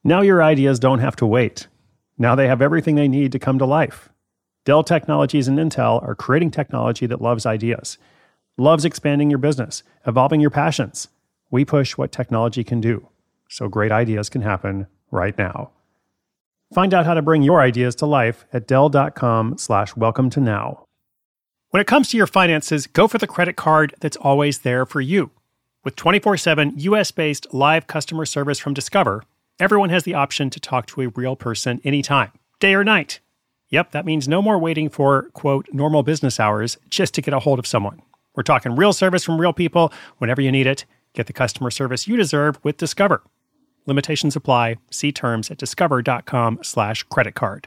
Now your ideas don't have to wait. Now they have everything they need to come to life. Dell Technologies and Intel are creating technology that loves ideas, loves expanding your business, evolving your passions. We push what technology can do, so great ideas can happen right now. Find out how to bring your ideas to life at Dell.com/welcome-to-now. When it comes to your finances, go for the credit card that's always there for you. With 24/7 US-based live customer service from Discover, everyone has the option to talk to a real person anytime, day or night. Yep, that means no more waiting for, quote, normal business hours just to get a hold of someone. We're talking real service from real people whenever you need it. Get the customer service you deserve with Discover. Limitations apply. See terms at discover.com/creditcard.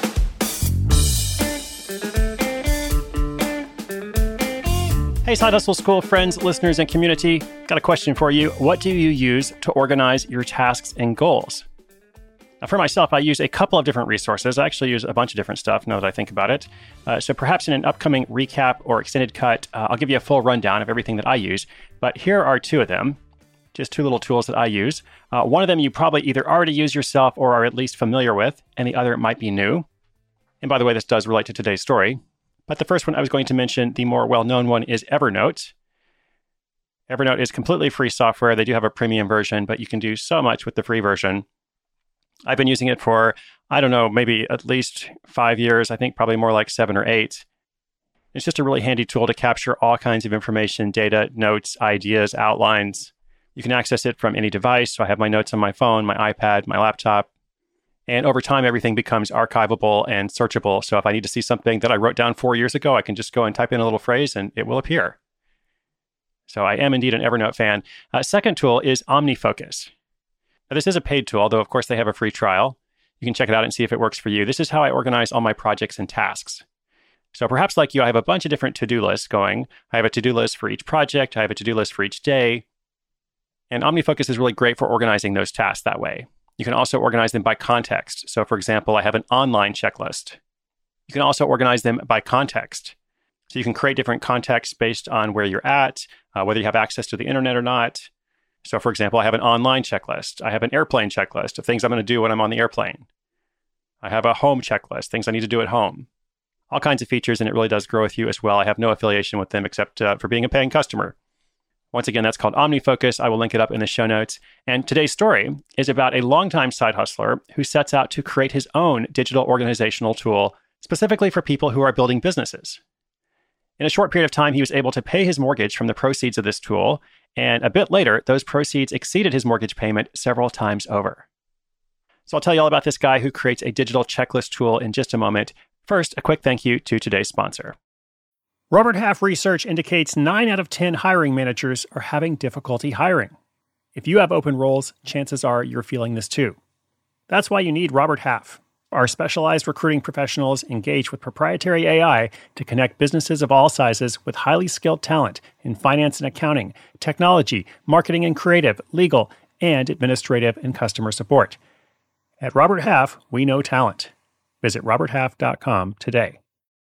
Hey, Side Hustle School friends, listeners, and community. Got a question for you. What do you use to organize your tasks and goals? Now, for myself, I use a couple of different resources. I actually use a bunch of different stuff now that I think about it. So perhaps in an upcoming recap or extended cut, I'll give you a full rundown of everything that I use. But here are two of them, just two little tools that I use. One of them you probably either already use yourself or are at least familiar with, and the other might be new. And by the way, this does relate to today's story. But the first one I was going to mention, the more well-known one, is Evernote. Evernote is completely free software. They do have a premium version, but you can do so much with the free version. I've been using it for, I don't know, maybe at least 5 years. I think probably more like 7 or 8. It's just a really handy tool to capture all kinds of information, data, notes, ideas, outlines. You can access it from any device. So I have my notes on my phone, my iPad, my laptop. And over time, everything becomes archivable and searchable. So if I need to see something that I wrote down 4 years ago, I can just go and type in a little phrase and it will appear. So I am indeed an Evernote fan. Second tool is OmniFocus. Now, this is a paid tool, although of course they have a free trial. You can check it out and see if it works for you. This is how I organize all my projects and tasks. So perhaps like you, I have a bunch of different to-do lists going. I have a to-do list for each project. I have a to-do list for each day. And OmniFocus is really great for organizing those tasks that way. You can also organize them by context. So for example, I have an online checklist. You can also organize them by context. So you can create different contexts based on where you're at, whether you have access to the internet or not. So for example, I have an online checklist. I have an airplane checklist of things I'm going to do when I'm on the airplane. I have a home checklist, things I need to do at home. All kinds of features, and it really does grow with you as well. I have no affiliation with them except for being a paying customer. Once again, that's called OmniFocus. I will link it up in the show notes. And today's story is about a longtime side hustler who sets out to create his own digital organizational tool specifically for people who are building businesses. In a short period of time, he was able to pay his mortgage from the proceeds of this tool. And a bit later, those proceeds exceeded his mortgage payment several times over. So I'll tell you all about this guy who creates a digital checklist tool in just a moment. First, a quick thank you to today's sponsor. Robert Half research indicates 9 out of 10 hiring managers are having difficulty hiring. If you have open roles, chances are you're feeling this too. That's why you need Robert Half. Our specialized recruiting professionals engage with proprietary AI to connect businesses of all sizes with highly skilled talent in finance and accounting, technology, marketing and creative, legal, and administrative and customer support. At Robert Half, we know talent. Visit roberthalf.com today.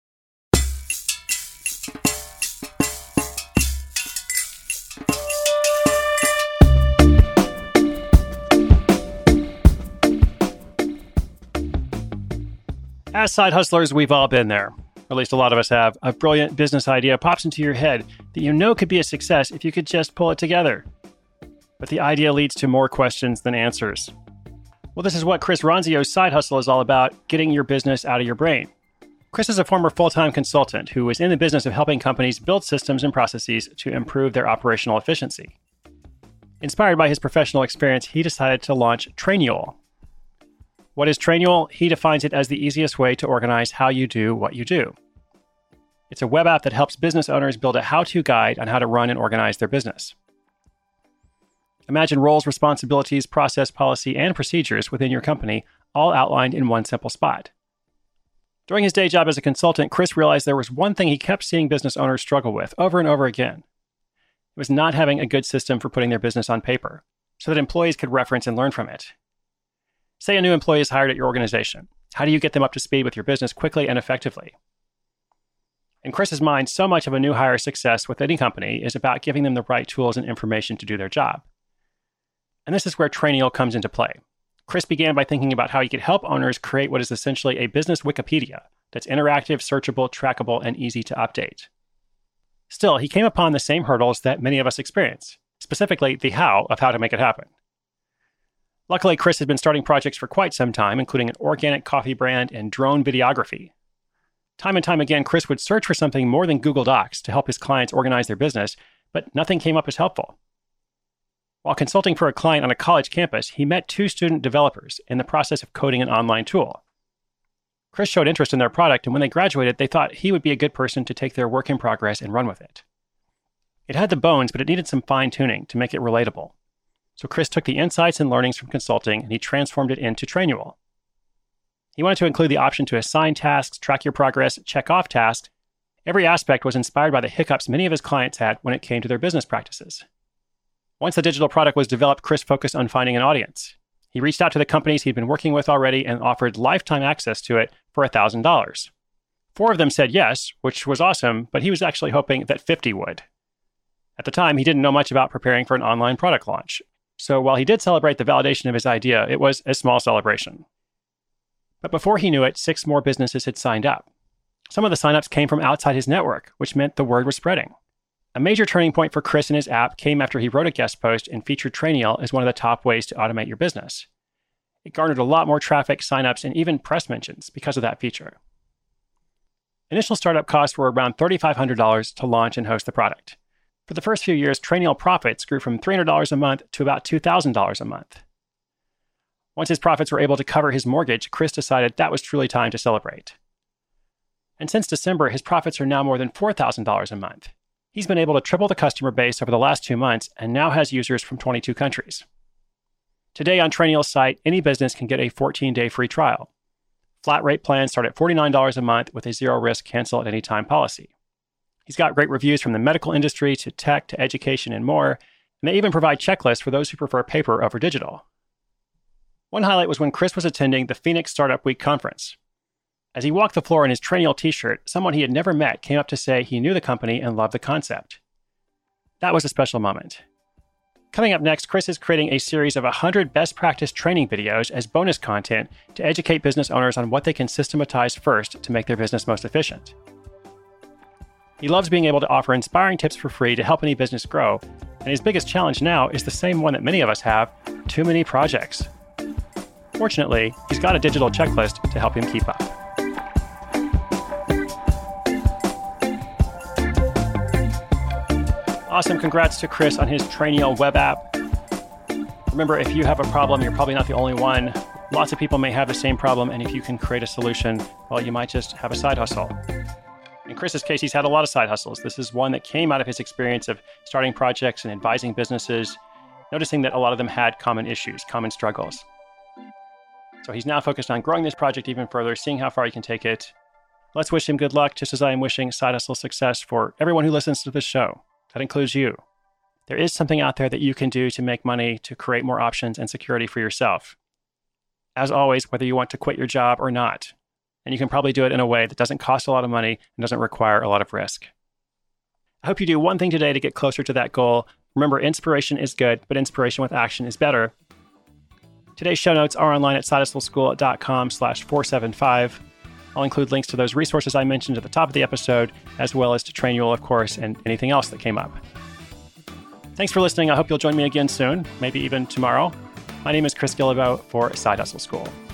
As side hustlers, we've all been there. Or at least a lot of us have. A brilliant business idea pops into your head that you know could be a success if you could just pull it together. But the idea leads to more questions than answers. Well, this is what Chris Ronzio's side hustle is all about, getting your business out of your brain. Chris is a former full-time consultant who is in the business of helping companies build systems and processes to improve their operational efficiency. Inspired by his professional experience, he decided to launch Trainual. What is Trainual? He defines it as the easiest way to organize how you do what you do. It's a web app that helps business owners build a how-to guide on how to run and organize their business. Imagine roles, responsibilities, process, policy, and procedures within your company, all outlined in one simple spot. During his day job as a consultant, Chris realized there was one thing he kept seeing business owners struggle with over and over again. It was not having a good system for putting their business on paper, so that employees could reference and learn from it. Say a new employee is hired at your organization. How do you get them up to speed with your business quickly and effectively? In Chris's mind, so much of a new hire's success with any company is about giving them the right tools and information to do their job. And this is where Trainual comes into play. Chris began by thinking about how he could help owners create what is essentially a business Wikipedia that's interactive, searchable, trackable, and easy to update. Still, he came upon the same hurdles that many of us experience, specifically the how of how to make it happen. Luckily, Chris has been starting projects for quite some time, including an organic coffee brand and drone videography. Time and time again, Chris would search for something more than Google Docs to help his clients organize their business, but nothing came up as helpful. While consulting for a client on a college campus, he met 2 student developers in the process of coding an online tool. Chris showed interest in their product, and when they graduated, they thought he would be a good person to take their work in progress and run with it. It had the bones, but it needed some fine-tuning to make it relatable. So Chris took the insights and learnings from consulting, and he transformed it into Trainual. He wanted to include the option to assign tasks, track your progress, check off tasks. Every aspect was inspired by the hiccups many of his clients had when it came to their business practices. Once the digital product was developed, Chris focused on finding an audience. He reached out to the companies he'd been working with already and offered lifetime access to it for $1,000. 4 of them said yes, which was awesome, but he was actually hoping that 50 would. At the time, he didn't know much about preparing for an online product launch. So while he did celebrate the validation of his idea, it was a small celebration. But before he knew it, 6 more businesses had signed up. Some of the signups came from outside his network, which meant the word was spreading. A major turning point for Chris and his app came after he wrote a guest post and featured Trainual as one of the top ways to automate your business. It garnered a lot more traffic, signups, and even press mentions because of that feature. Initial startup costs were around $3,500 to launch and host the product. For the first few years, Trainual profits grew from $300 a month to about $2,000 a month. Once his profits were able to cover his mortgage, Chris decided that was truly time to celebrate. And since December, his profits are now more than $4,000 a month. He's been able to triple the customer base over the last 2 months and now has users from 22 countries. Today on Trainual's site, any business can get a 14-day free trial. Flat rate plans start at $49 a month with a zero-risk cancel at any time policy. He's got great reviews from the medical industry to tech to education and more, and they even provide checklists for those who prefer paper over digital. One highlight was when Chris was attending the Phoenix Startup Week conference. As he walked the floor in his Trainual t-shirt, someone he had never met came up to say he knew the company and loved the concept. That was a special moment. Coming up next, Chris is creating a series of 100 best practice training videos as bonus content to educate business owners on what they can systematize first to make their business most efficient. He loves being able to offer inspiring tips for free to help any business grow, and his biggest challenge now is the same one that many of us have: too many projects. Fortunately, he's got a digital checklist to help him keep up. Awesome. Congrats to Chris on his Trainual web app. Remember, if you have a problem, you're probably not the only one. Lots of people may have the same problem, and if you can create a solution, well, you might just have a side hustle. In Chris's case, he's had a lot of side hustles. This is one that came out of his experience of starting projects and advising businesses, noticing that a lot of them had common issues, common struggles. So he's now focused on growing this project even further, seeing how far he can take it. Let's wish him good luck, just as I am wishing side hustle success for everyone who listens to this show. That includes you. There is something out there that you can do to make money, to create more options and security for yourself. As always, whether you want to quit your job or not, and you can probably do it in a way that doesn't cost a lot of money and doesn't require a lot of risk. I hope you do one thing today to get closer to that goal. Remember, inspiration is good, but inspiration with action is better. Today's show notes are online at sidehustleschool.com/475. I'll include links to those resources I mentioned at the top of the episode, as well as to Trainual, of course, and anything else that came up. Thanks for listening. I hope you'll join me again soon, maybe even tomorrow. My name is Chris Guillebeau for Side Hustle School.